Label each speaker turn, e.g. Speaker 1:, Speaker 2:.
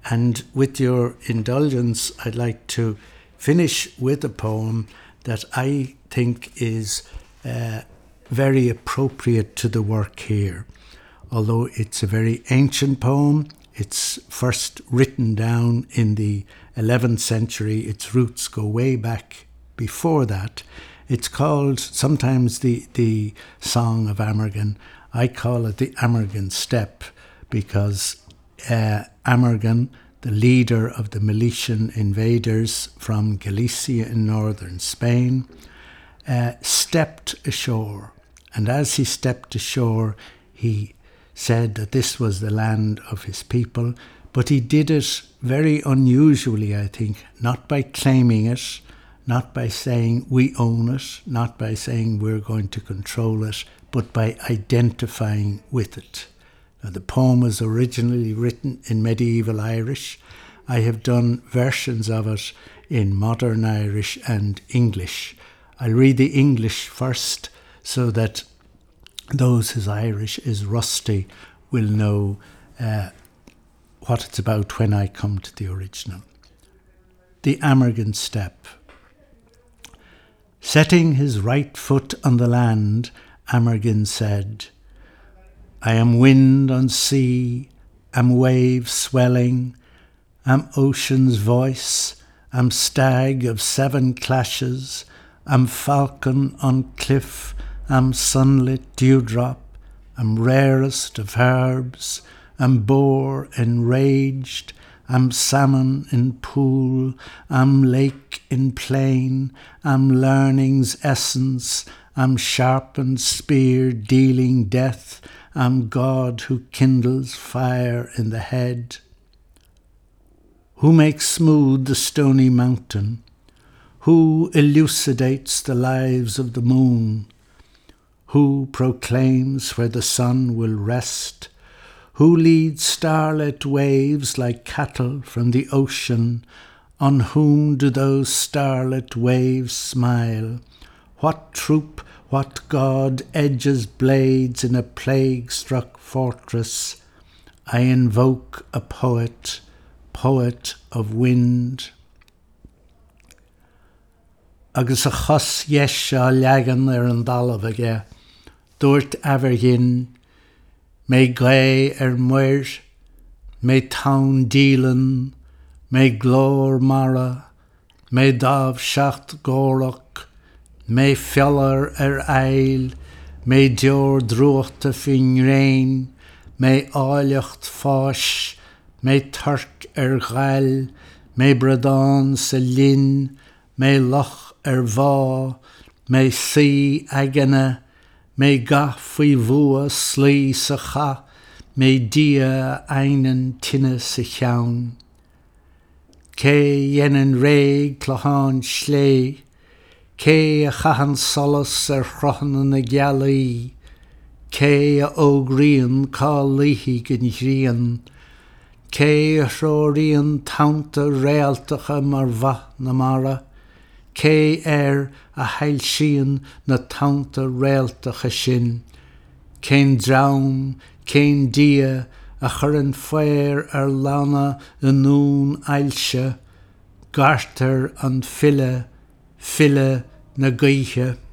Speaker 1: And with your indulgence, I'd like to finish with a poem that I think is very appropriate to the work here. Although it's a very ancient poem, it's first written down in the 11th century. Its roots go way back before that. It's called sometimes the Song of Amergin. I call it the Amergin Step because Amergin, the leader of the Milesian invaders from Galicia in northern Spain, stepped ashore. And as he stepped ashore, he said that this was the land of his people, but he did it very unusually, I think, not by claiming it, not by saying we own it, not by saying we're going to control it, but by identifying with it. Now, the poem was originally written in medieval Irish. I have done versions of it in modern Irish and English. I'll read the English first so that those whose Irish is rusty will know what it's about when I come to the original. The Amergin Step. Setting his right foot on the land, Amergin said, I am wind on sea, am wave swelling, am ocean's voice, am stag of seven clashes, am falcon on cliff, am sunlit dewdrop, am rarest of herbs, am boar enraged, am salmon in pool, am lake in plain, am learning's essence, am sharpened spear dealing death, am God who kindles fire in the head. Who makes smooth the stony mountain? Who elucidates the lives of the moon? Who proclaims where the sun will rest? Who leads starlit waves like cattle from the ocean? On whom do those starlit waves smile? What troop, what god edges blades in a plague-struck fortress? I invoke a poet, poet of wind. Agus a chos yes a legan an dalamh aige, dúirt Amergin, mé gay muir, mé town dílan, mé glór mara, mé dábh seacht górach, mé fiallar eil, mé dior drochta fin rain, mé áiliocht fáis, mé turc ghail, mé bradán sa linn, mé loch bhá, mé sí agana, mé gach faoi bhua slí sa cha, mé dia einan tinne sa cheann. Cé dhéanann réig clochán slé, cé a chahan solas chrochan na gealaí, cé a ógríonn cá líthí gin ghrian, cé a thróiríonn tanta réaltacha mar bhaith na mara, cé a heilsíonn na tanta réaltacha sin, cén drám, cén dia a chur an féir lana nún ailse, gartar an fille, fille na gaoithe.